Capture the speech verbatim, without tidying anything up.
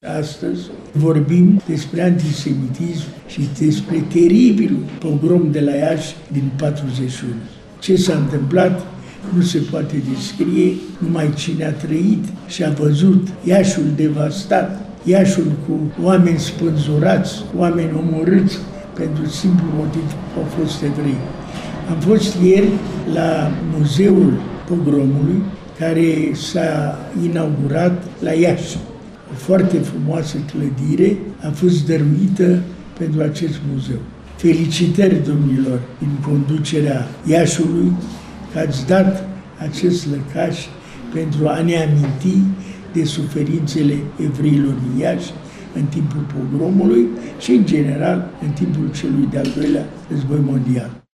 Astăzi vorbim despre antisemitism și despre teribilul pogrom de la Iași din patruzeci și unu. Ce s-a întâmplat nu se poate descrie, numai cine a trăit și a văzut Iașiul devastat, Iașiul cu oameni spânzurați, oameni omorâți pentru simplu motiv că au fost evrei. Am fost ieri la Muzeul Pogromului, care s-a inaugurat la Iași. O foarte frumoasă clădire a fost dăruită pentru acest muzeu. Felicitări, domnilor, din conducerea Iașiului, că ați dat acest lăcaș pentru a ne aminti de suferințele evreilor din Iași în timpul pogromului și, în general, în timpul celui de-al doilea război mondial.